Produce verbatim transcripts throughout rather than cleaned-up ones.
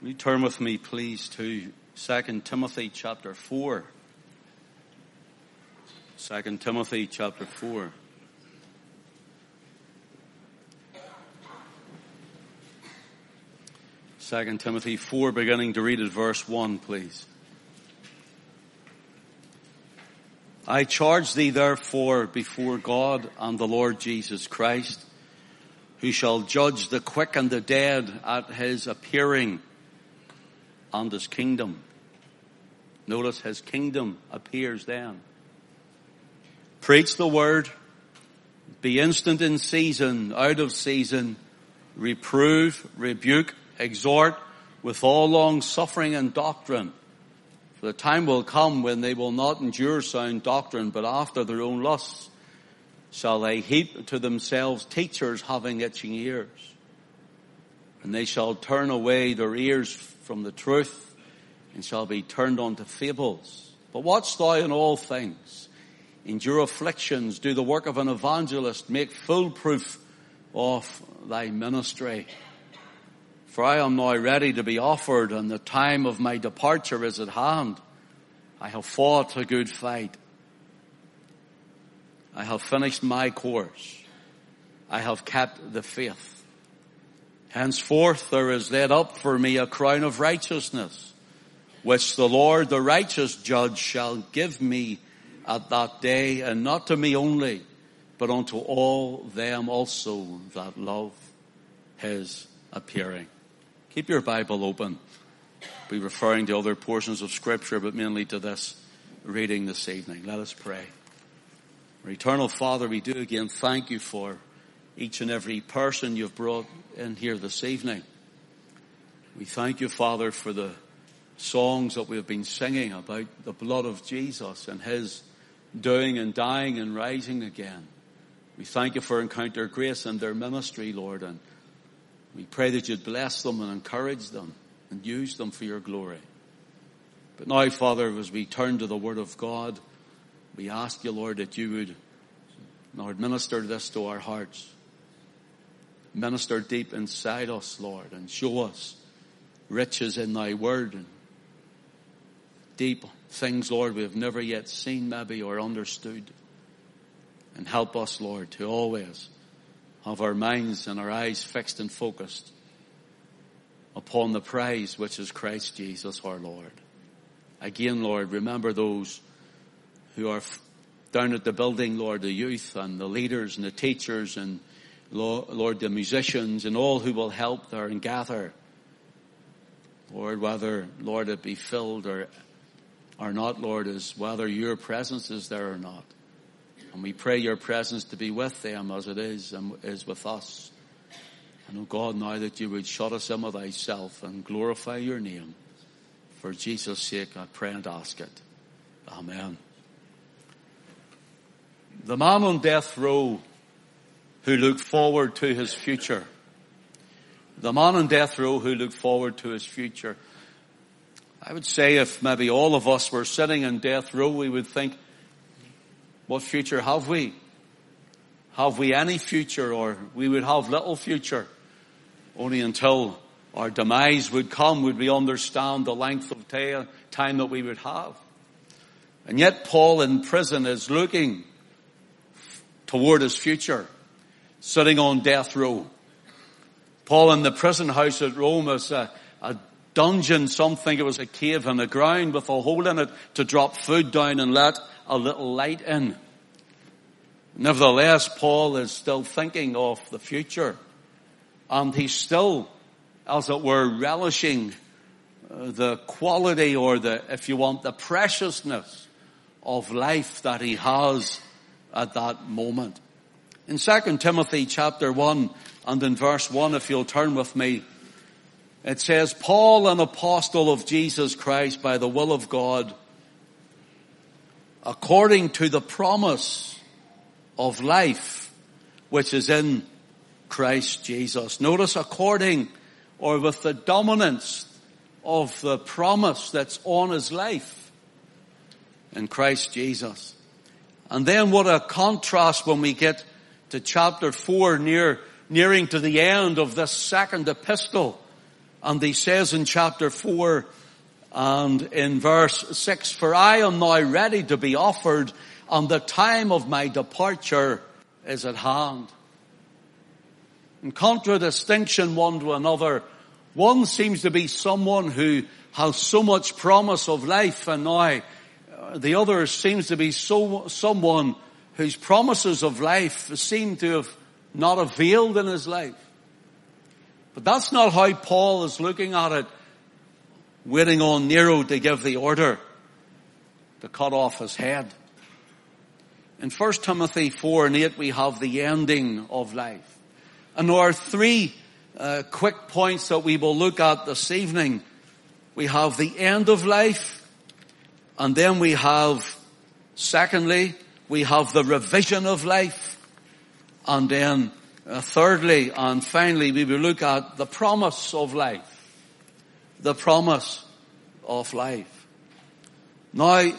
Will you turn with me, please, to Second Timothy chapter four. Second Timothy chapter four. Second Timothy four, beginning to read at verse one, please. I charge thee therefore before God and the Lord Jesus Christ, who shall judge the quick and the dead at his appearing and his kingdom. Notice his kingdom appears then. Preach the word, be instant in season, out of season, reprove, rebuke, exhort with all long suffering and doctrine. For the time will come when they will not endure sound doctrine, but after their own lusts shall they heap to themselves teachers having itching ears. And they shall turn away their ears from the truth, and shall be turned unto fables. But watch thou in all things, endure afflictions, do the work of an evangelist, make full proof of thy ministry. For I am now ready to be offered, and the time of my departure is at hand. I have fought a good fight. I have finished my course. I have kept the faith. Henceforth there is laid up for me a crown of righteousness, which the Lord, the righteous judge, shall give me at that day, and not to me only, but unto all them also that love his appearing. Keep your Bible open. I'll be referring to other portions of Scripture, but mainly to this reading this evening. Let us pray. Our eternal Father, we do again thank you for each and every person you've brought in here this evening. We thank you, Father, for the songs that we have been singing about the blood of Jesus and his doing and dying and rising again. We thank you for Encounter Grace and their ministry, Lord, and we pray that you'd bless them and encourage them and use them for your glory. But now, Father, as we turn to the Word of God, we ask you, Lord, that you would, Lord, minister this to our hearts. Minister deep inside us, Lord, and show us riches in thy word and deep things, Lord, we have never yet seen maybe or understood. And help us, Lord, to always have our minds and our eyes fixed and focused upon the prize which is Christ Jesus our Lord. Again, Lord, remember those who are down at the building, Lord, the youth and the leaders and the teachers and, Lord, the musicians and all who will help there and gather. Lord, whether, Lord, it be filled or, or not, Lord, is whether your presence is there or not. And we pray your presence to be with them as it is and is with us. And, oh God, now that you would shut us in with thyself and glorify your name. For Jesus' sake, I pray and ask it. Amen. The man on death row who looked forward to his future. The man on death row who looked forward to his future. I would say if maybe all of us were sitting in death row, we would think, what future have we? Have we any future? Or we would have little future. Only until our demise would come would we understand the length of time that we would have. And yet Paul in prison is looking toward his future, sitting on death row. Paul in the prison house at Rome is a, a dungeon. Some think it was a cave in the ground with a hole in it to drop food down and let a little light in. Nevertheless, Paul is still thinking of the future. And he's still, as it were, relishing the quality or the, if you want, the preciousness of life that he has at that moment. In Second Timothy chapter one and in verse one, if you'll turn with me, it says, Paul, an apostle of Jesus Christ by the will of God, according to the promise of life which is in Christ Jesus. Notice according, or with the dominance of the promise that's on his life in Christ Jesus. And then what a contrast when we get to chapter four, near, nearing to the end of this second epistle And he says in chapter four and in verse six, "For I am now ready to be offered, and the time of my departure is at hand." In contradistinction one to another, one seems to be someone who has so much promise of life, and now the other seems to be so someone whose promises of life seem to have not availed in his life. But that's not how Paul is looking at it, waiting on Nero to give the order to cut off his head. In First Timothy four and eight we have the ending of life. And there are three uh, quick points that we will look at this evening. We have the end of life, and then we have, secondly, we have the revision of life, and then uh, thirdly and finally we will look at the promise of life. The promise of life. Now,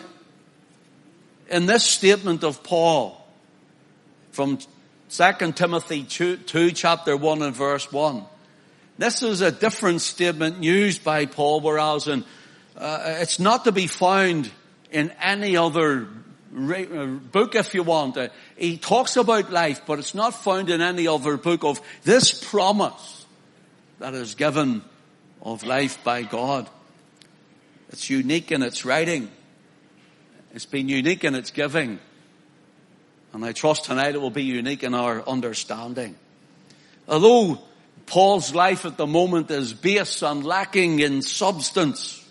in this statement of Paul from Second Timothy two, chapter one and verse one, this is a different statement used by Paul, whereas in, uh, it's not to be found in any other book, if you want. Uh, he talks about life, but it's not found in any other book of this promise that is given of life by God. It's unique in its writing. It's been unique in its giving. And I trust tonight it will be unique in our understanding. Although Paul's life at the moment is base and lacking in substance,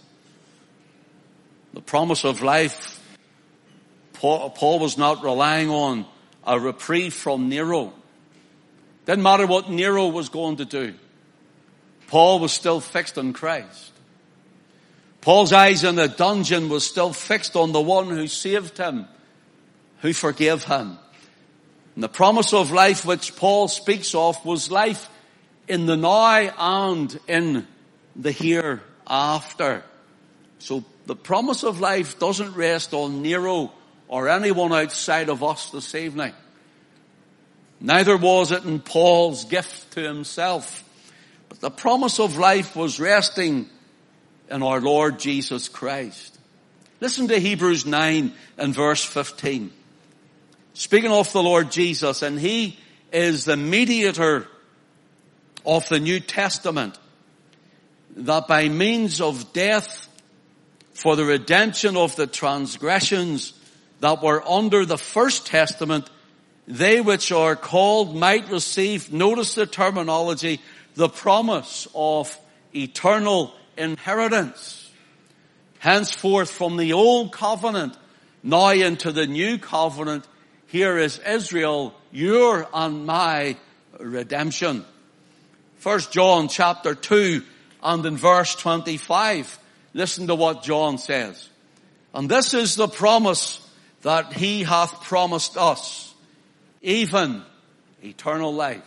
the promise of life, Paul, Paul was not relying on a reprieve from Nero. Didn't matter what Nero was going to do. Paul was still fixed on Christ. Paul's eyes in the dungeon was still fixed on the one who saved him, who forgave him. And the promise of life which Paul speaks of was life in the now and in the hereafter. So the promise of life doesn't rest on Nero or anyone outside of us this evening. Neither was it in Paul's gift to himself. But the promise of life was resting in our Lord Jesus Christ. Listen to Hebrews nine and verse fifteen. Speaking of the Lord Jesus, and he is the mediator of the New Testament, that by means of death for the redemption of the transgressions that were under the first testament, they which are called might receive, notice the terminology, the promise of eternal inheritance. Henceforth from the old covenant now into the new covenant, here is Israel, your and my redemption. First John chapter two and in verse twenty-five, listen to what John says. And this is the promise that he hath promised us, even eternal life.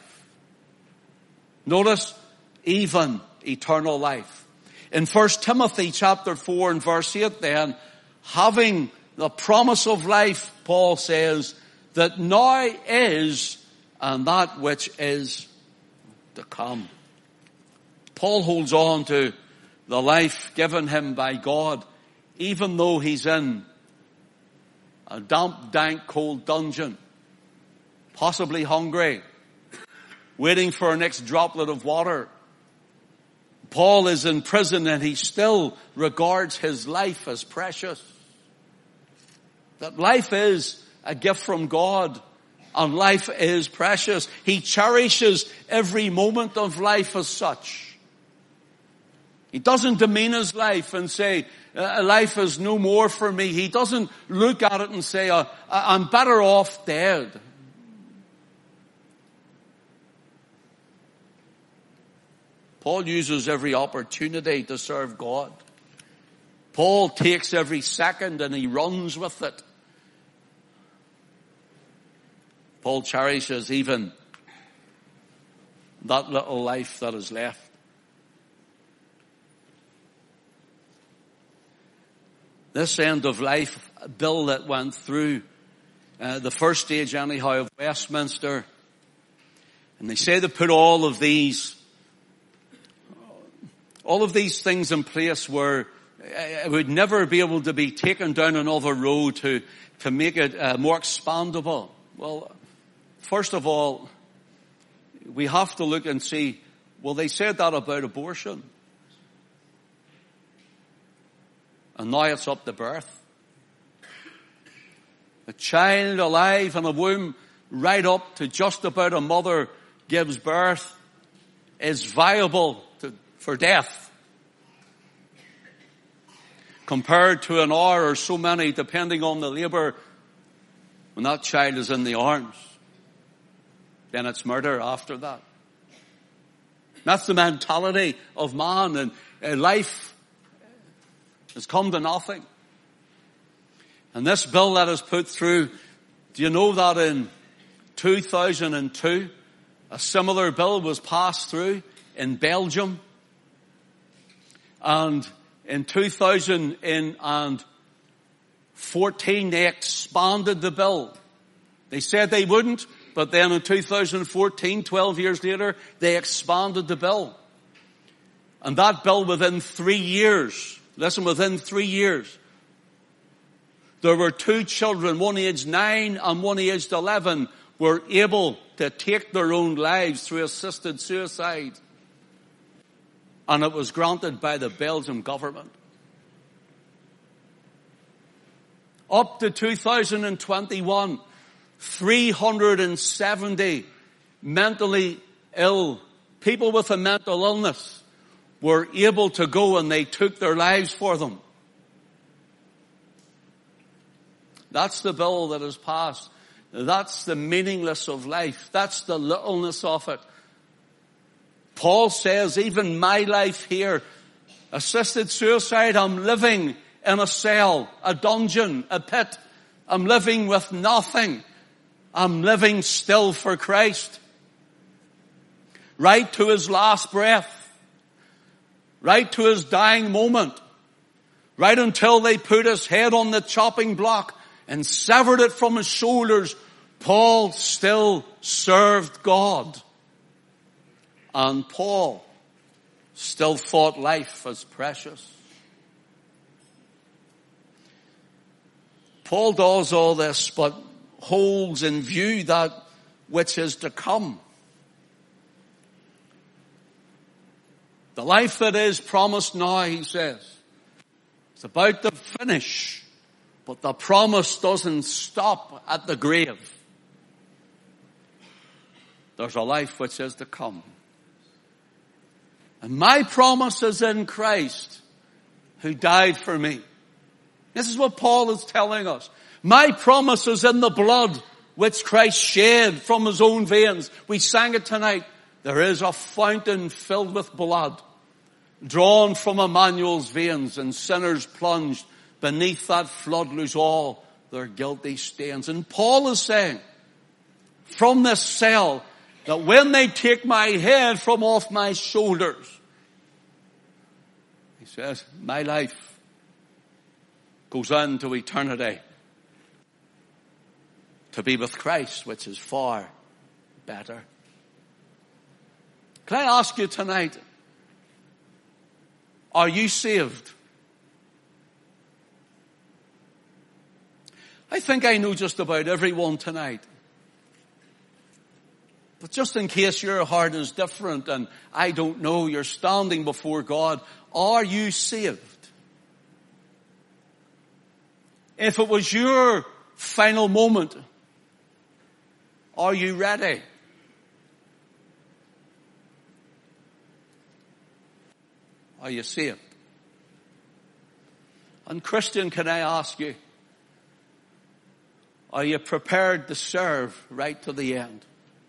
Notice, even eternal life. In First Timothy chapter four and verse eight then, having the promise of life, Paul says, that now is and that which is to come. Paul holds on to the life given him by God, even though he's in a damp, dank, cold dungeon, possibly hungry, waiting for a next droplet of water. Paul is in prison and he still regards his life as precious. That life is a gift from God and life is precious. He cherishes every moment of life as such. He doesn't demean his life and say, uh, life is no more for me. He doesn't look at it and say, uh, I'm better off dead. Paul uses every opportunity to serve God. Paul takes every second and he runs with it. Paul cherishes even that little life that is left. This end of life bill that went through uh, the first stage anyhow of Westminster, and they say they put all of these All of these things in place where it would never be able to be taken down another road to, to make it uh, more expandable. Well, first of all, we have to look and see, well, they said that about abortion. And now it's up to birth. A child alive in a womb right up to just about a mother gives birth is viable to, for death. Compared to an hour or so many, depending on the labour, when that child is in the arms, then it's murder after that. That's the mentality of man, and uh, life has come to nothing. And this bill that is put through, do you know that in two thousand two, a similar bill was passed through in Belgium? And in two thousand fourteen, they expanded the bill. They said they wouldn't, but then in two thousand fourteen, twelve years later, they expanded the bill. And that bill within three years, listen, within three years, there were two children, one aged nine and one aged eleven, were able to take their own lives through assisted suicide. And it was granted by the Belgian government. Up to two thousand twenty-one, three hundred seventy mentally ill people with a mental illness were able to go, and they took their lives for them. That's the bill that is passed. That's the meaningless of life. That's the littleness of it. Paul says, even my life here, assisted suicide, I'm living in a cell, a dungeon, a pit. I'm living with nothing. I'm living still for Christ. Right to his last breath. Right to his dying moment. Right until they put his head on the chopping block and severed it from his shoulders, Paul still served God. And Paul still thought life was precious. Paul does all this, but holds in view that which is to come. The life that is promised now, he says, it's about to finish, but the promise doesn't stop at the grave. There's a life which is to come. And my promise is in Christ, who died for me. This is what Paul is telling us. My promise is in the blood which Christ shed from his own veins. We sang it tonight. There is a fountain filled with blood, drawn from Emmanuel's veins, and sinners plunged beneath that flood lose all their guilty stains. And Paul is saying, from this cell, that when they take my head from off my shoulders, he says, my life goes on to eternity to be with Christ, which is far better. Can I ask you tonight, are you saved? I think I know just about everyone tonight. But just in case your heart is different and I don't know, you're standing before God, are you saved? If it was your final moment, are you ready? Are you saved? And Christian, can I ask you, are you prepared to serve right to the end?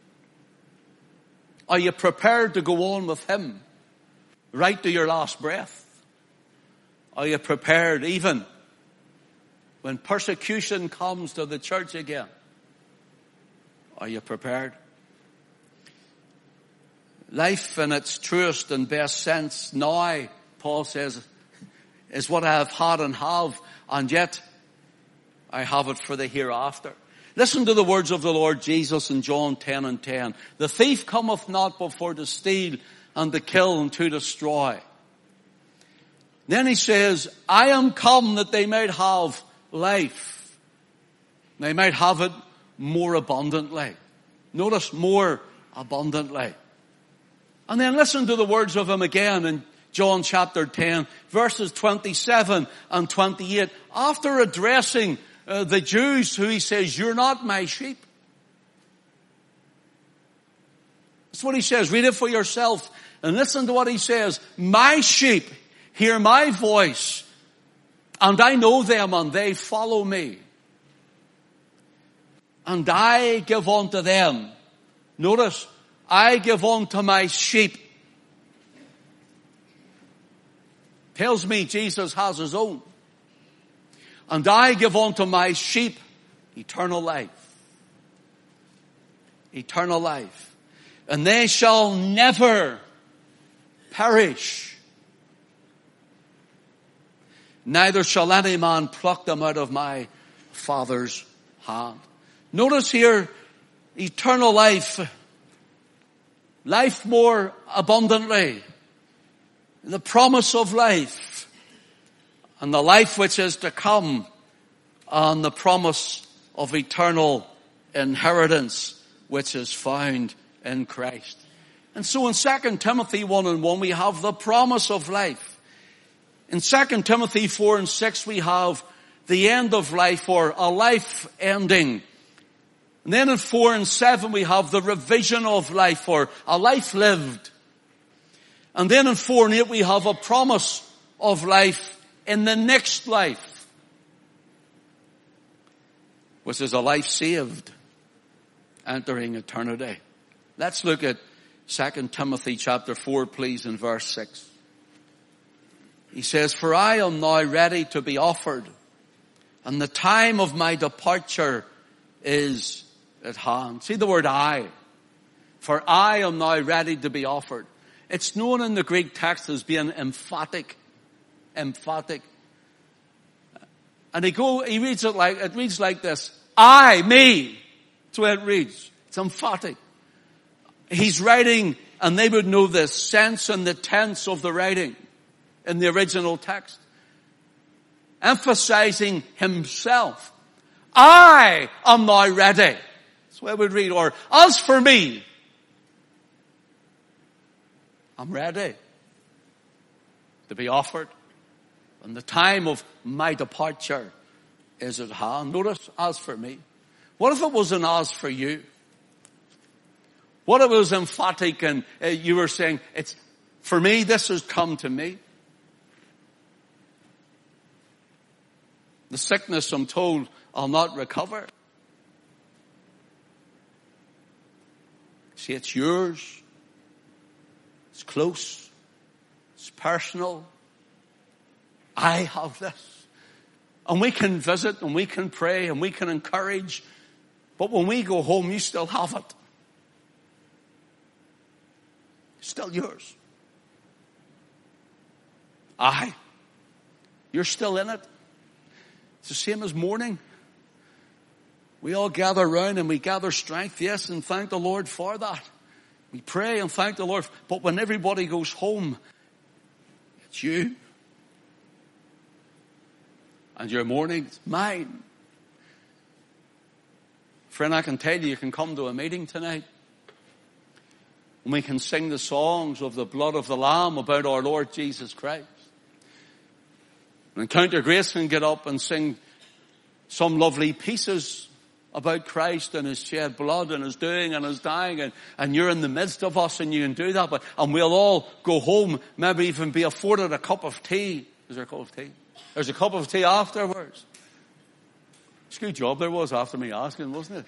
Are you prepared to go on with him right to your last breath? Are you prepared even when persecution comes to the church again? Are you prepared? Life in its truest and best sense now, Paul says, is what I have had and have, and yet I have it for the hereafter. Listen to the words of the Lord Jesus in John ten and ten. The thief cometh not but for to steal and to kill and to destroy. Then he says, I am come that they might have life. They might have it more abundantly. Notice, more abundantly. And then listen to the words of him again in John chapter ten, verses twenty-seven and twenty-eight. After addressing uh, the Jews, who he says, you're not my sheep. That's what he says. Read it for yourself and listen to what he says. My sheep hear my voice, and I know them, and they follow me. And I give unto them. Notice, I give unto my sheep. Tells me Jesus has his own. And I give unto my sheep eternal life. Eternal life. And they shall never perish. Neither shall any man pluck them out of my Father's hand. Notice here, eternal life. Life more abundantly. The promise of life. And the life which is to come. And the promise of eternal inheritance which is found in Christ. And so in Second Timothy one and one we have the promise of life. In Second Timothy four and six we have the end of life, or a life ending. And then in four and seven we have the revision of life, or a life lived. And then in four and eight we have a promise of life in the next life, which is a life saved, entering eternity. Let's look at Second Timothy chapter four, please, in verse six. He says, for I am now ready to be offered, and the time of my departure is at hand. See the word I. For I am now ready to be offered. It's known in the Greek text as being emphatic. Emphatic. And he go, he reads it like, it reads like this. I, me. That's the way it reads. It's emphatic. He's writing, and they would know the sense and the tense of the writing in the original text. Emphasizing himself. I am now ready. That's what I would read. Or, as for me, I'm ready to be offered. And the time of my departure is at hand. Notice, as for me. What if it was an as for you? What if it was emphatic and uh, you were saying, it's for me, this has come to me. The sickness, I'm told, I'll not recover. See, it's yours. It's close. It's personal. I have this. And we can visit and we can pray and we can encourage. But when we go home, you still have it. It's still yours. Aye. You're still in it. It's the same as mourning. We all gather around and we gather strength, yes, and thank the Lord for that. We pray and thank the Lord. But when everybody goes home, it's you. And your mourning is mine. Friend, I can tell you, you can come to a meeting tonight. And we can sing the songs of the blood of the Lamb about our Lord Jesus Christ. And Encounter Grace can get up and sing some lovely pieces about Christ and his shed blood and his doing and his dying, and, and you're in the midst of us and you can do that. But, and we'll all go home, maybe even be afforded a cup of tea. Is there a cup of tea? There's a cup of tea afterwards. It's a good job there was after me asking, wasn't it?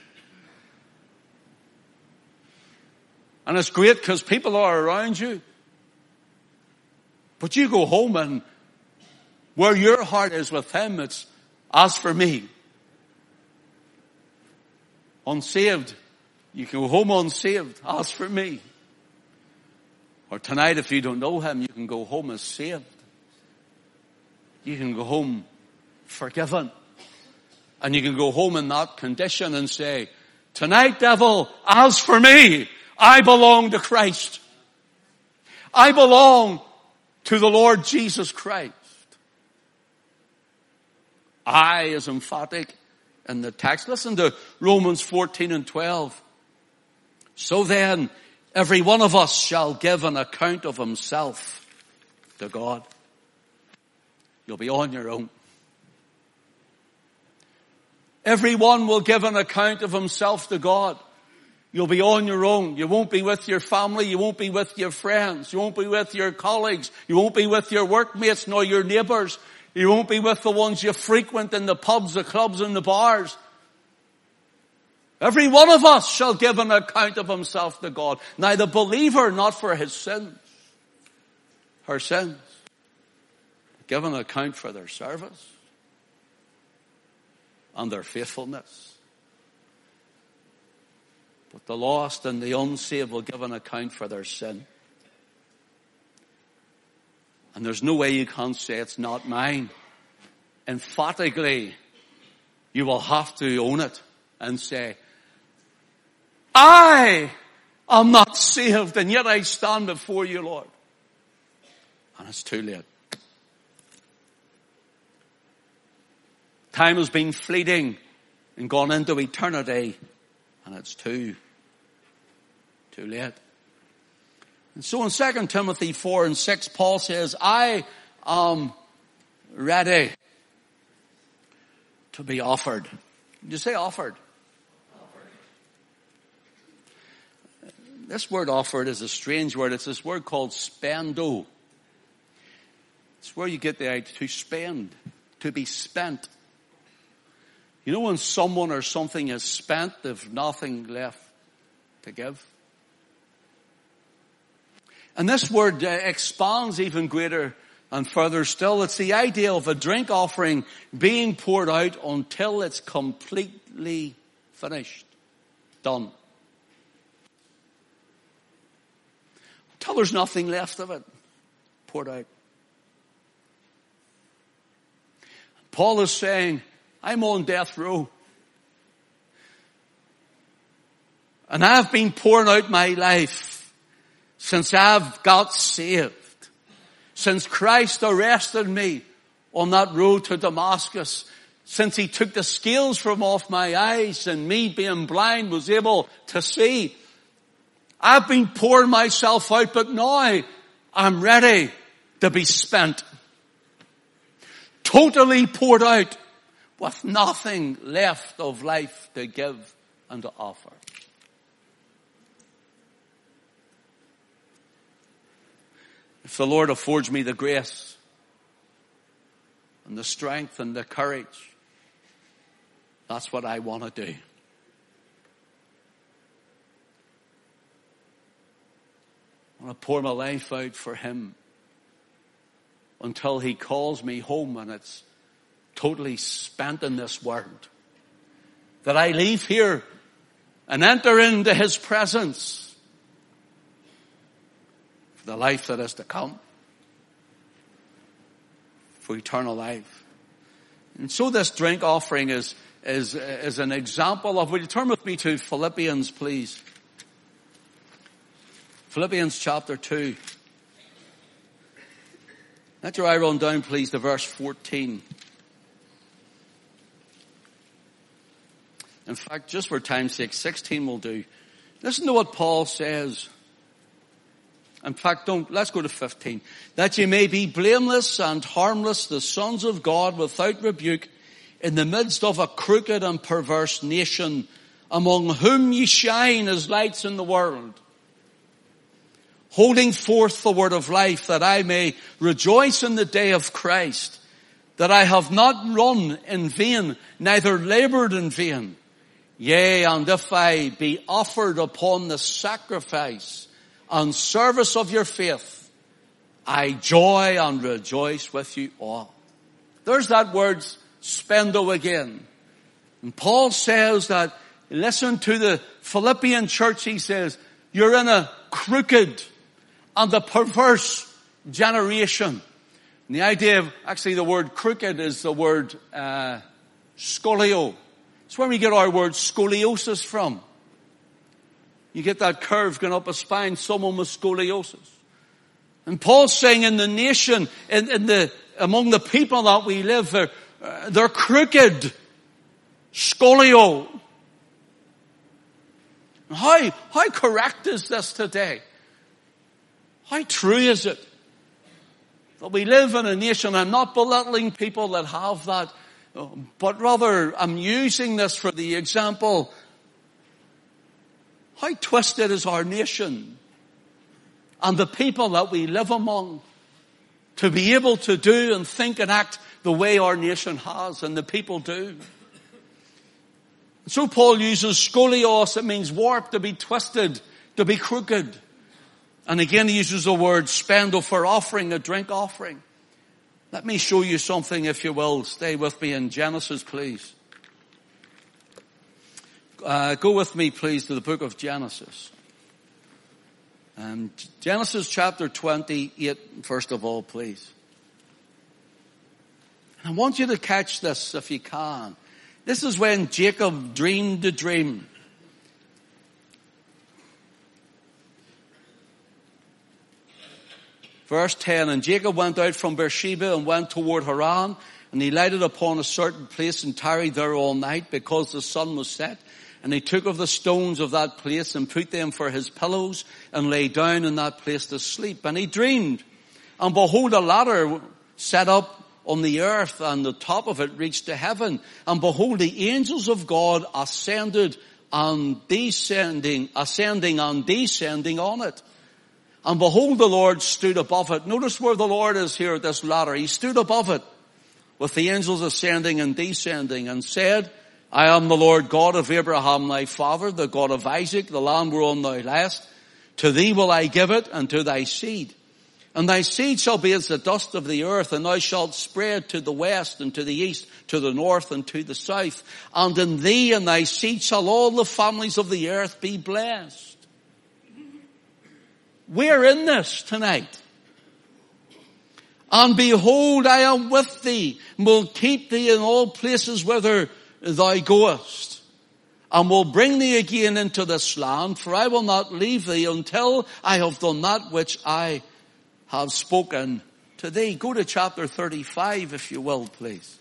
And it's great because people are around you. But you go home and where your heart is with him, it's, as for me. Unsaved. You can go home unsaved. As for me. Or tonight, if you don't know him, you can go home as saved. You can go home forgiven. And you can go home in that condition and say, tonight, devil, as for me, I belong to Christ. I belong to the Lord Jesus Christ. I is emphatic in the text. Listen to Romans fourteen and twelve. So then, every one of us shall give an account of himself to God. You'll be on your own. Everyone will give an account of himself to God. You'll be on your own. You won't be with your family. You won't be with your friends. You won't be with your colleagues. You won't be with your workmates nor your neighbours. You won't be with the ones you frequent in the pubs, the clubs and the bars. Every one of us shall give an account of himself to God. Now the believer, not for his sins, her sins, give an account for their service and their faithfulness. But the lost and the unsaved will give an account for their sin. And there's no way you can say it's not mine. Emphatically, you will have to own it and say, I am not saved, and yet I stand before you, Lord. And it's too late. Time has been fleeting and gone into eternity, and it's too, too late. And so in Second Timothy four and six, Paul says, I am ready to be offered. Did you say offered? Offered. This word offered is a strange word. It's this word called spendo. It's where you get the idea to spend, to be spent. You know when someone or something is spent, they've nothing left to give? And this word uh, expands even greater and further still. It's the idea of a drink offering being poured out until it's completely finished, done. Until there's nothing left of it, poured out. Paul is saying, I'm on death row. And I've been pouring out my life since I've got saved. Since Christ arrested me on that road to Damascus. Since he took the scales from off my eyes and me being blind was able to see. I've been pouring myself out, but now I'm ready to be spent. Totally poured out with nothing left of life to give and to offer. If the Lord affords me the grace and the strength and the courage, that's what I want to do. I want to pour my life out for him until he calls me home and it's totally spent in this world. That I leave here and enter into his presence for the life that is to come, for eternal life. And so this drink offering is, is, is an example of, would you turn with me to Philippians, please? Philippians chapter two. Let your eye run down, please, to verse fourteen. In fact, just for time's sake, sixteen will do. Listen to what Paul says. In fact, don't, let's go to fifteen. That ye may be blameless and harmless, the sons of God without rebuke, in the midst of a crooked and perverse nation, among whom ye shine as lights in the world, holding forth the word of life, that I may rejoice in the day of Christ, that I have not run in vain, neither labored in vain. Yea, and if I be offered upon the sacrifice and service of your faith, I joy and rejoice with you all. There's that word spendo again. And Paul says that, listen to the Philippian church, he says, you're in a crooked and a perverse generation. And the idea of, actually the word crooked is the word uh, scolio. It's where we get our word scoliosis from. You get that curve going up a spine, someone with scoliosis. And Paul's saying in the nation, in, in the, among the people that we live, they're, uh, they're crooked. Scolio. How, how correct is this today? How true is it that we live in a nation? I'm not belittling people that have that, but rather I'm using this for the example. How twisted is our nation and the people that we live among to be able to do and think and act the way our nation has and the people do. So Paul uses scolios. It means warped, to be twisted, to be crooked. And again he uses the word spendo for offering, a drink offering. Let me show you something, if you will. Stay with me in Genesis, please. Uh, go with me, please, to the book of Genesis. Um, Genesis chapter twenty-eight, first of all, please. And I want you to catch this if you can. This is when Jacob dreamed the dream. Verse ten, and Jacob went out from Beersheba and went toward Haran, and he lighted upon a certain place and tarried there all night because the sun was set. And he took of the stones of that place and put them for his pillows and lay down in that place to sleep. And he dreamed, and behold, a ladder set up on the earth, and the top of it reached to heaven. And behold, the angels of God ascended and descending, ascending and descending on it. And behold, the Lord stood above it. Notice where the Lord is here at this ladder. He stood above it with the angels ascending and descending, and said, I am the Lord God of Abraham thy father, the God of Isaac, the land whereon thou liest. To thee will I give it, and to thy seed. And thy seed shall be as the dust of the earth, and thou shalt spread to the west and to the east, to the north and to the south. And in thee and thy seed shall all the families of the earth be blessed. We're in this tonight. And behold, I am with thee, and will keep thee in all places whither thou goest, and will bring thee again into this land, for I will not leave thee until I have done that which I have spoken to thee. Go to chapter thirty-five, if you will, please.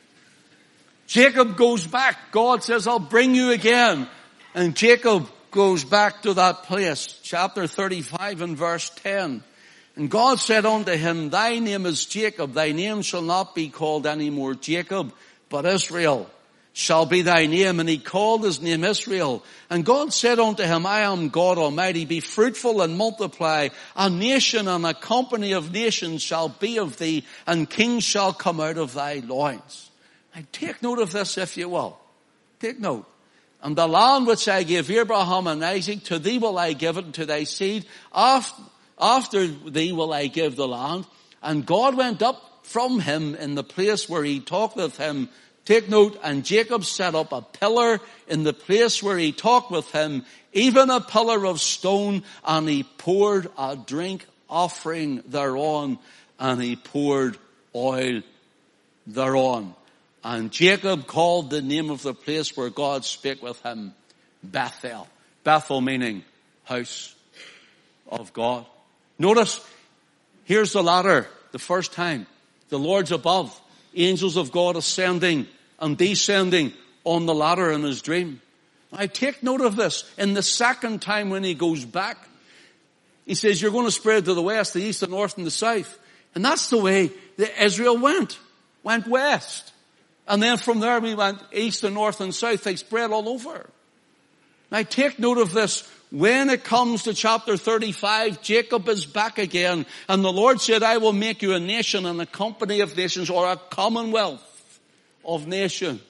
Jacob goes back. God says, I'll bring you again. And Jacob goes back to that place. Chapter thirty-five and verse ten. And God said unto him, thy name is Jacob. Thy name shall not be called any more Jacob, but Israel shall be thy name. And he called his name Israel. And God said unto him, I am God Almighty. Be fruitful and multiply. A nation and a company of nations shall be of thee, and kings shall come out of thy loins. Now take note of this, if you will. Take note. And the land which I gave Abraham and Isaac, to thee will I give it, and to thy seed. After, after thee will I give the land. And God went up from him in the place where he talked with him. Take note, and Jacob set up a pillar in the place where he talked with him, even a pillar of stone, and he poured a drink offering thereon, and he poured oil thereon. And Jacob called the name of the place where God spake with him Bethel. Bethel meaning house of God. Notice, here's the ladder, the first time. The Lord's above. Angels of God ascending and descending on the ladder in his dream. I take note of this. In the second time when he goes back, he says, you're going to spread to the west, the east, the north, and the south. And that's the way that Israel went. Went west. And then from there we went east and north and south. They spread all over. Now take note of this. When it comes to chapter thirty-five, Jacob is back again. And the Lord said, I will make you a nation and a company of nations, or a commonwealth of nations.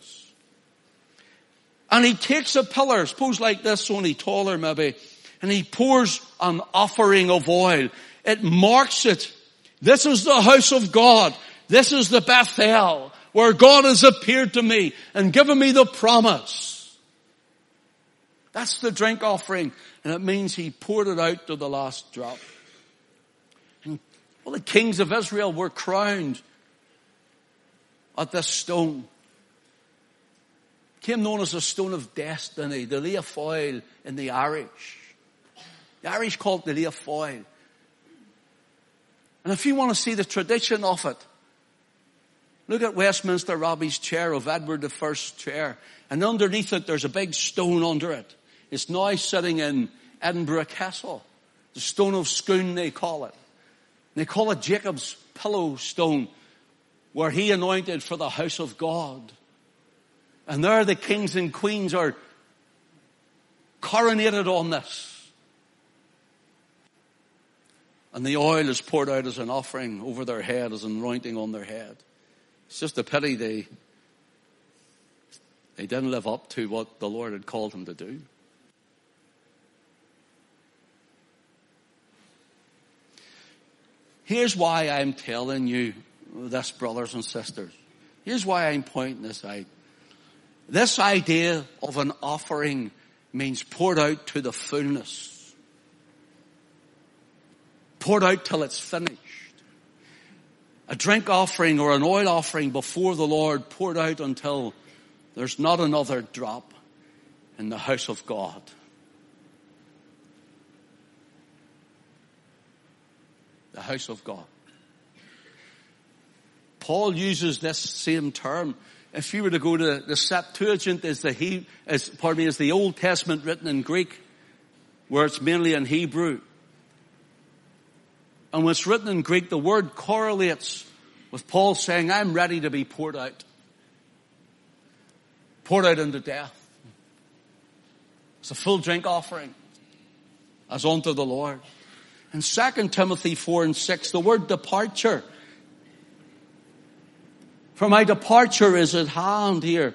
And he takes a pillar, suppose like this, only taller maybe, and he pours an offering of oil. It marks it. This is the house of God. This is the Bethel, where God has appeared to me and given me the promise. That's the drink offering. And it means he poured it out to the last drop. And, well, the kings of Israel were crowned at this stone. It became known as the stone of destiny, the Leofoil in the Irish. The Irish called it the Leofoil. And if you want to see the tradition of it, look at Westminster Abbey's chair of Edward the First's chair. And underneath it, there's a big stone under it. It's now sitting in Edinburgh Castle. The stone of Scone, they call it. They call it Jacob's pillow stone, where he anointed for the house of God. And there the kings and queens are coronated on this. And the oil is poured out as an offering over their head, as an anointing on their head. It's just a pity they, they didn't live up to what the Lord had called them to do. Here's why I'm telling you this, brothers and sisters. Here's why I'm pointing this out. This idea of an offering means poured out to the fullness. Poured out till it's finished. A drink offering or an oil offering before the Lord, poured out until there's not another drop in the house of God. The house of God. Paul uses this same term. If you were to go to the Septuagint, is the he, is, pardon me, is the Old Testament written in Greek, where it's mainly in Hebrew. And when it's written in Greek, the word correlates with Paul saying, I'm ready to be poured out. Poured out into death. It's a full drink offering as unto the Lord. In Second Timothy four and six, the word departure. For my departure is at hand here.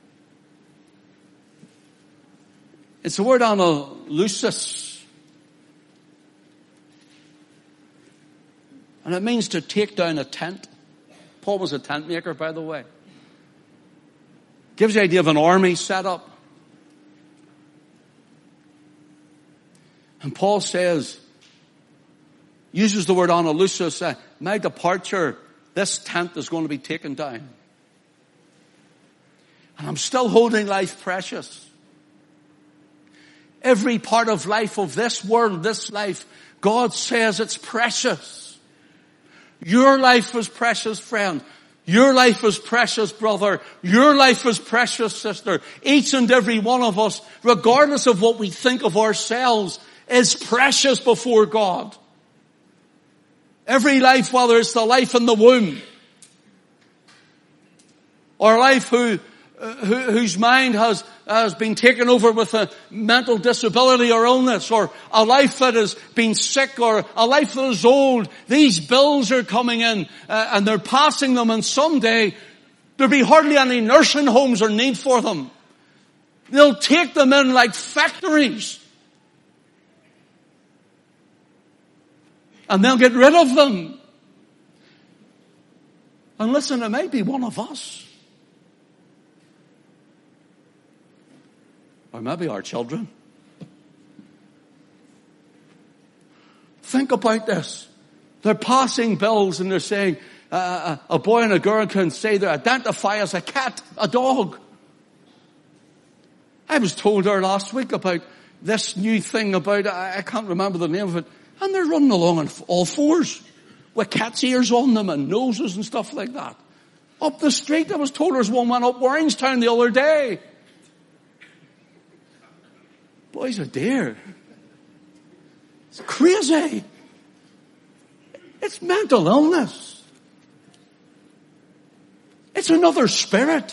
It's the word analusis. And it means to take down a tent. Paul was a tent maker, by the way. Gives the idea of an army set up. And Paul says, uses the word analusis, uh, my departure, this tent is going to be taken down. And I'm still holding life precious. Every part of life of this world, this life, God says it's precious. Your life is precious, friend. Your life is precious, brother. Your life is precious, sister. Each and every one of us, regardless of what we think of ourselves, is precious before God. Every life, whether it's the life in the womb, or life who, uh, who whose mind has has been taken over with a mental disability or illness, or a life that has been sick, or a life that is old. These bills are coming in, uh, and they're passing them, and someday there'll be hardly any nursing homes or need for them. They'll take them in like factories. And they'll get rid of them. And listen, it might be one of us. Or maybe our children. Think about this. They're passing bills and they're saying, uh, a boy and a girl can say they identify as a cat, a dog. I was told there last week about this new thing about, I, I can't remember the name of it, and they're running along on all fours with cat's ears on them and noses and stuff like that. Up the street, I was told there's one went up Warringstown the other day. Boys, a dear. It's crazy. It's mental illness. It's another spirit.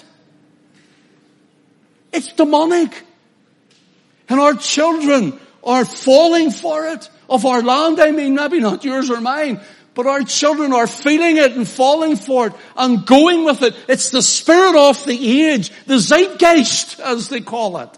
It's demonic. And our children are falling for it. Of our land, I mean, maybe not yours or mine, but our children are feeling it and falling for it and going with it. It's the spirit of the age, the zeitgeist, as they call it.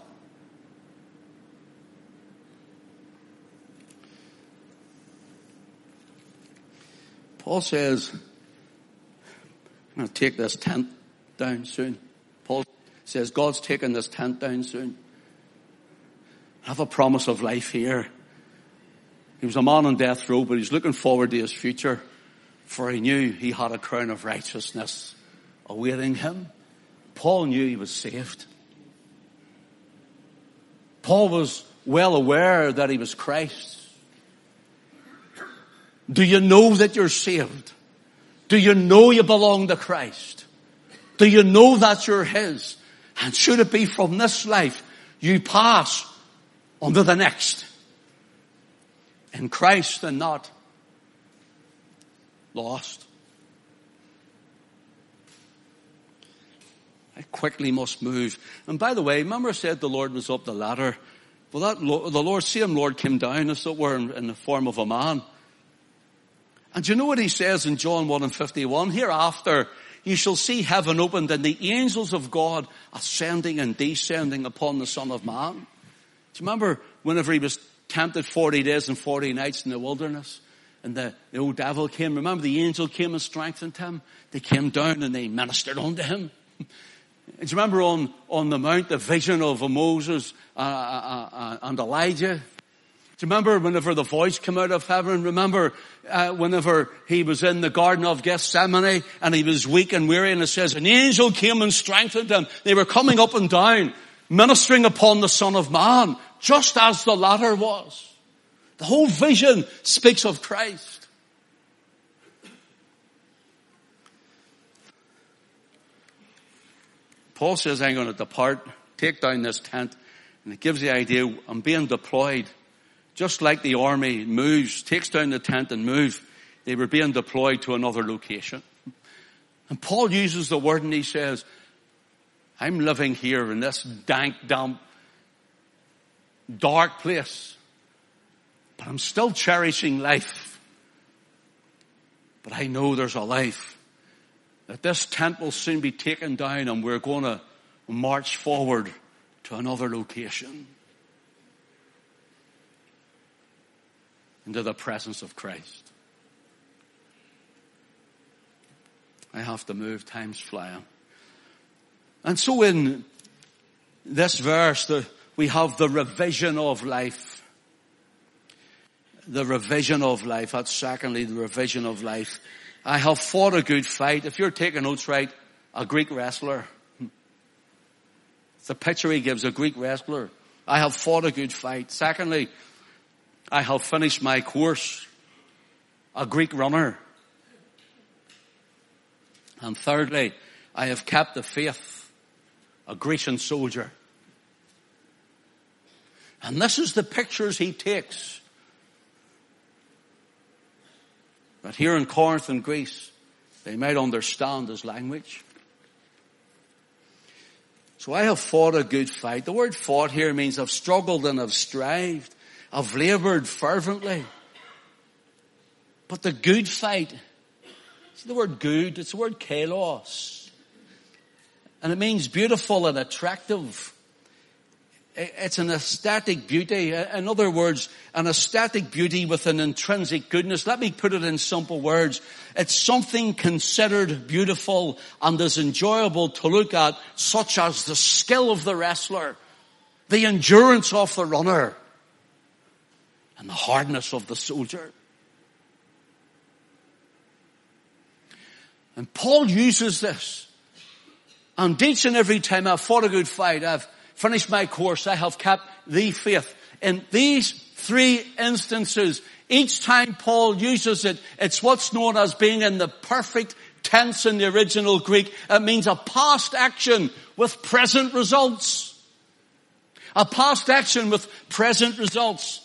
Paul says, I'm going to take this tent down soon. Paul says, God's taking this tent down soon. I have a promise of life here. He was a man on death row, but he's looking forward to his future, for he knew he had a crown of righteousness awaiting him. Paul knew he was saved. Paul was well aware that he was Christ. Do you know that you're saved? Do you know you belong to Christ? Do you know that you're His? And should it be from this life, you pass onto the next. In Christ and not lost. I quickly must move. And by the way, remember I said the Lord was up the ladder? Well, that the Lord, same Lord came down, as it were, in, in the form of a man. And do you know what He says in John one and fifty-one? Hereafter, you shall see heaven opened and the angels of God ascending and descending upon the Son of Man. Do you remember whenever He was tempted forty days and forty nights in the wilderness? And the, the old devil came. Remember the angel came and strengthened Him? They came down and they ministered unto Him. Do you remember on, on the mount, the vision of Moses uh, uh, uh, and Elijah? Do you remember whenever the voice came out of heaven? Remember uh, whenever He was in the Garden of Gethsemane and He was weak and weary, and it says an angel came and strengthened Him. They were coming up and down, ministering upon the Son of Man, just as the ladder was. The whole vision speaks of Christ. Paul says, I'm going to depart, take down this tent, and it gives the idea I'm being deployed. Just like the army moves, takes down the tent and moves, they were being deployed to another location. And Paul uses the word and he says, I'm living here in this dank, damp, dark place, but I'm still cherishing life. But I know there's a life. That this tent will soon be taken down and we're going to march forward to another location. Into the presence of Christ. I have to move, time's flying. And so in this verse, the, we have the revision of life. The revision of life. That's secondly, the revision of life. I have fought a good fight. If you're taking notes right, a Greek wrestler. It's the picture he gives, a Greek wrestler. I have fought a good fight. Secondly, I have finished my course, a Greek runner. And thirdly, I have kept the faith, a Grecian soldier. And this is the pictures he takes. That here in Corinth and Greece, they might understand his language. So I have fought a good fight. The word fought here means I've struggled and I've strived. I've labored fervently. But the good fight, see the word good, it's the word kalos. And it means beautiful and attractive. It's an aesthetic beauty. In other words, an aesthetic beauty with an intrinsic goodness. Let me put it in simple words. It's something considered beautiful and is enjoyable to look at, such as the skill of the wrestler, the endurance of the runner, and the hardness of the soldier. And Paul uses this. And each and every time I've fought a good fight, I've finished my course, I have kept the faith. In these three instances, each time Paul uses it, it's what's known as being in the perfect tense in the original Greek. It means a past action with present results. A past action with present results.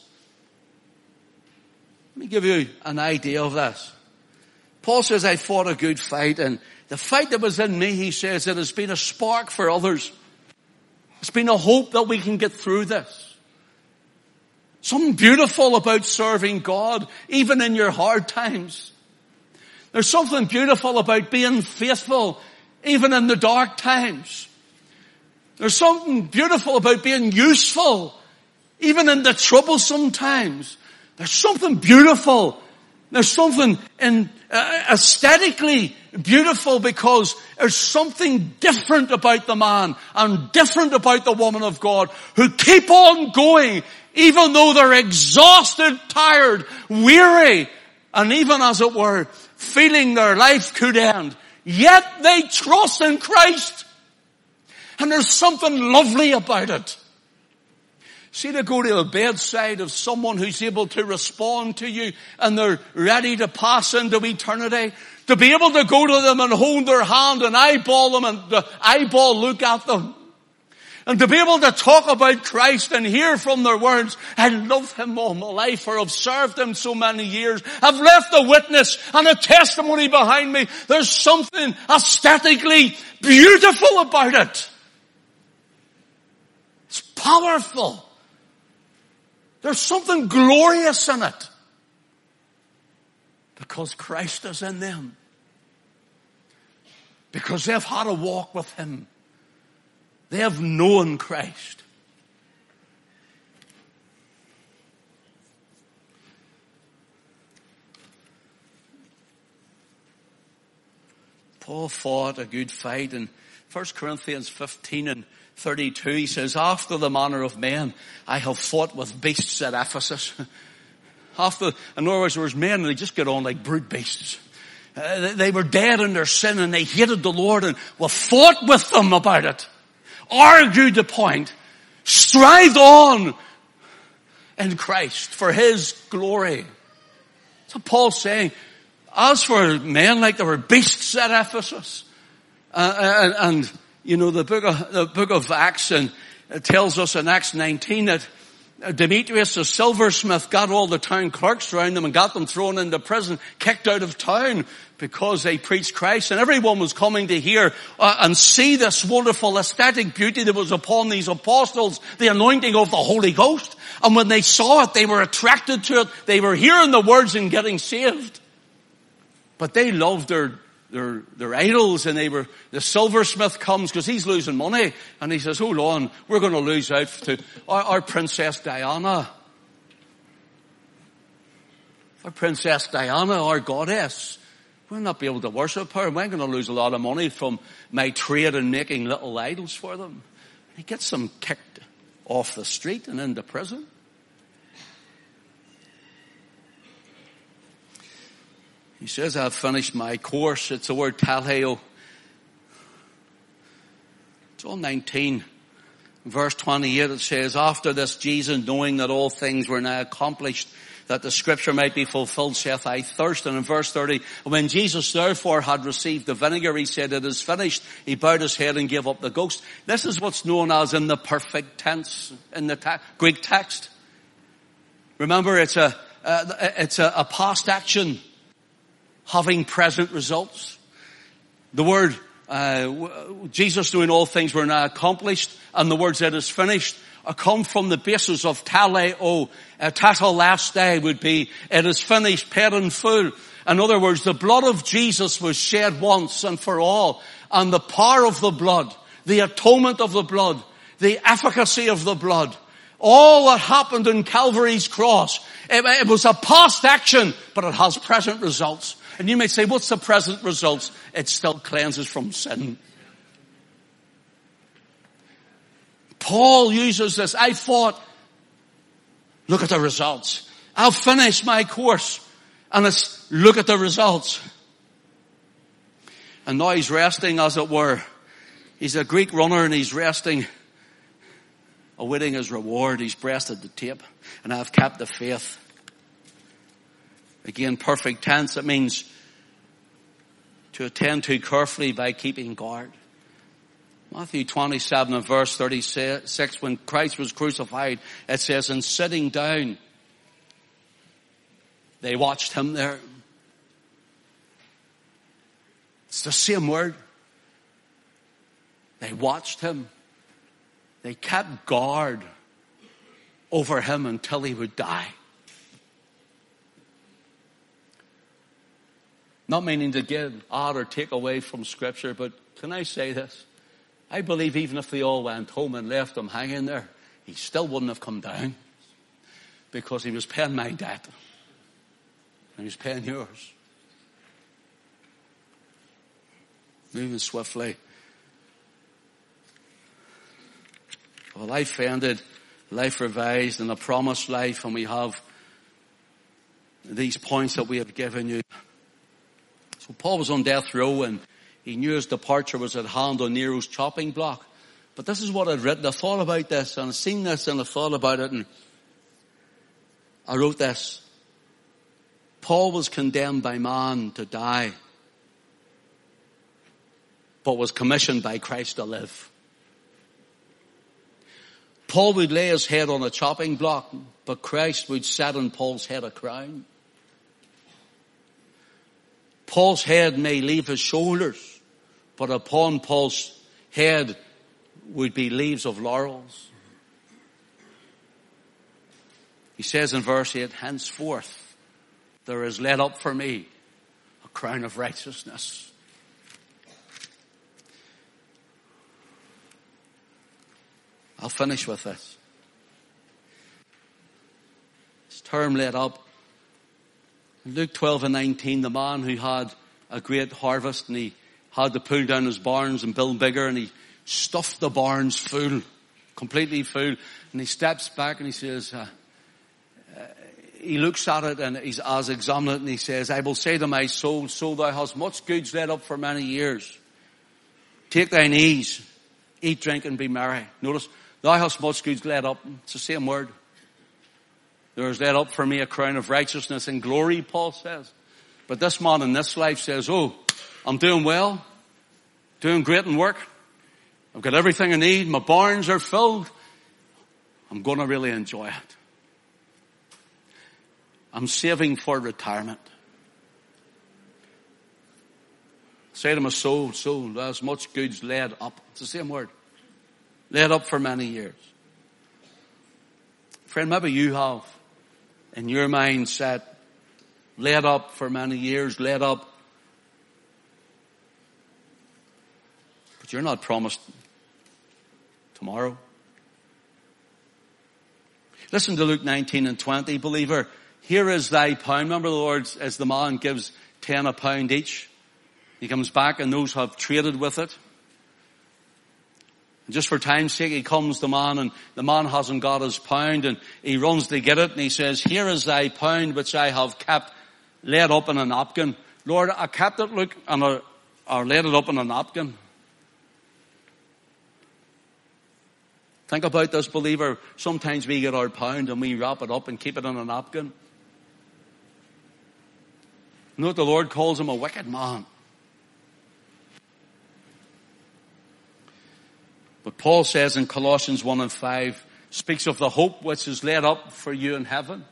Let me give you an idea of this. Paul says, I fought a good fight, and the fight that was in me, he says, it has been a spark for others. It's been a hope that we can get through this. Something beautiful about serving God, even in your hard times. There's something beautiful about being faithful, even in the dark times. There's something beautiful about being useful, even in the troublesome times. There's something beautiful. There's something in, uh, aesthetically beautiful, because there's something different about the man and different about the woman of God who keep on going even though they're exhausted, tired, weary, and even, as it were, feeling their life could end. Yet they trust in Christ. And there's something lovely about it. See, to go to the bedside of someone who's able to respond to you and they're ready to pass into eternity. To be able to go to them and hold their hand and eyeball them and the eyeball look at them. And to be able to talk about Christ and hear from their words, I love him all my life, or I've served him so many years. I've left a witness and a testimony behind me. There's something aesthetically beautiful about it. It's powerful. There's something glorious in it. Because Christ is in them. Because they've had a walk with him. They have known Christ. Paul fought a good fight in First Corinthians fifteen and thirty-two. He says, after the manner of men, I have fought with beasts at Ephesus. After, in other words, there was men and they just get on like brute beasts. Uh, they, they were dead in their sin and they hated the Lord, and we fought with them about it. Argued the point, strived on in Christ for his glory. That's what Paul's saying. As for men like they were beasts at Ephesus, uh, and, and you know the book of the book of Acts, and it tells us in Acts nineteen that Demetrius, the silversmith, got all the town clerks around them and got them thrown into prison, kicked out of town because they preached Christ. And everyone was coming to hear uh, and see this wonderful aesthetic beauty that was upon these apostles, the anointing of the Holy Ghost. And when they saw it, they were attracted to it. They were hearing the words and getting saved. But they loved their Their, their idols, and they were, the silversmith comes because he's losing money, and he says, hold on, we're going to lose out to our, our Princess Diana. Our Princess Diana, our goddess. We'll not be able to worship her. We're going to lose a lot of money from my trade in making little idols for them. He gets them kicked off the street and into prison. He says, I've finished my course. It's the word taleo. John nineteen, verse twenty-eight, it says, after this Jesus, knowing that all things were now accomplished, that the scripture might be fulfilled, saith, I thirst. And in verse thirty, when Jesus therefore had received the vinegar, he said, it is finished. He bowed his head and gave up the ghost. This is what's known as in the perfect tense in the ta- Greek text. Remember, it's a, uh, it's a, a past action having present results. The word, uh, Jesus doing all things were now accomplished, and the words that is finished are come from the basis of taleo. Uh, tataleste would be, it is finished, paid in full. In other words, the blood of Jesus was shed once and for all, and the power of the blood, the atonement of the blood, the efficacy of the blood, all that happened in Calvary's cross, it, it was a past action, but it has present results. And you may say, what's the present results? It still cleanses from sin. Paul uses this. I fought. Look at the results. I'll finish my course. And it's, look at the results. And now he's resting, as it were. He's a Greek runner and he's resting, awaiting his reward. He's breasted the tape. And I've kept the faith. Again, perfect tense. It means to attend to carefully by keeping guard. Matthew twenty-seven and verse thirty-six, when Christ was crucified, it says, in sitting down, they watched him there. It's the same word. They watched him. They kept guard over him until he would die. Not meaning to give, add or take away from Scripture, but can I say this? I believe even if they all went home and left him hanging there, he still wouldn't have come down, because he was paying my debt and he was paying yours. Moving swiftly. A life ended, life revised, and a promised life, and we have these points that we have given you. So Paul was on death row, and he knew his departure was at hand on Nero's chopping block. But this is what I'd written. I thought about this and I seen this and I thought about it and I wrote this. Paul was condemned by man to die, but was commissioned by Christ to live. Paul would lay his head on a chopping block, but Christ would set on Paul's head a crown. Paul's head may leave his shoulders, but upon Paul's head would be leaves of laurels. He says in verse eight, henceforth there is laid up for me a crown of righteousness. I'll finish with this. This term laid up. In Luke twelve and nineteen, the man who had a great harvest and he had to pull down his barns and build bigger, and he stuffed the barns full, completely full, and he steps back and he says, uh, uh, he looks at it and he's as examining it and he says, I will say to my soul, soul, thou hast much goods laid up for many years. Take thine ease, eat, drink, and be merry. Notice, thou hast much goods laid up. It's the same word. There is laid up for me a crown of righteousness and glory, Paul says. But this man in this life says, oh, I'm doing well, doing great in work. I've got everything I need. My barns are filled. I'm going to really enjoy it. I'm saving for retirement. Say to my soul, soul, there's much goods laid up. It's the same word. Laid up for many years. Friend, maybe you have in your mindset laid up for many years, laid up. But you're not promised tomorrow. Listen to Luke nineteen and twenty, believer. Here is thy pound. Remember the Lord, as the man gives ten a pound each. He comes back and those have traded with it. And just for time's sake, he comes the man and the man hasn't got his pound and he runs to get it and he says, here is thy pound which I have kept laid up in a napkin. Lord, I kept it, look, and I, I laid it up in a napkin. Think about this, believer. Sometimes we get our pound and we wrap it up and keep it in a napkin. You know what the Lord calls him? A wicked man. But Paul says in Colossians one and five, speaks of the hope which is laid up for you in heaven.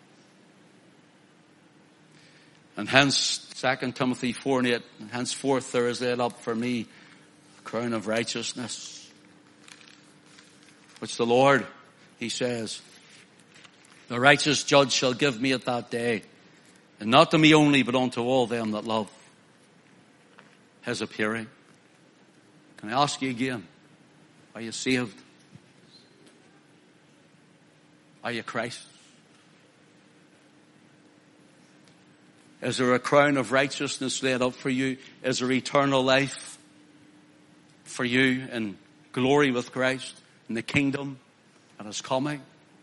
And hence, Second Timothy four and eight, and henceforth there is laid up for me a crown of righteousness, which the Lord, he says, the righteous judge shall give me at that day, and not to me only, but unto all them that love his appearing. Can I ask you again, are you saved? Are you Christ? Is there a crown of righteousness laid up for you? Is there eternal life for you in glory with Christ in the kingdom that is coming?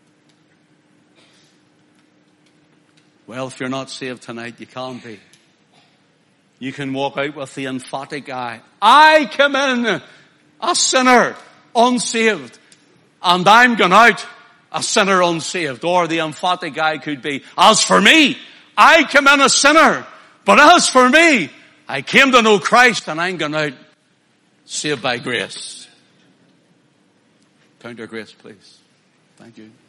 Well, if you're not saved tonight, you can be. You can walk out with the emphatic eye. I come in a sinner, unsaved, and I'm gone out a sinner unsaved. Or the emphatic eye could be, as for me, I came in a sinner, but as for me, I came to know Christ and I'm gone out saved by grace. Turn to your grace, please. Thank you.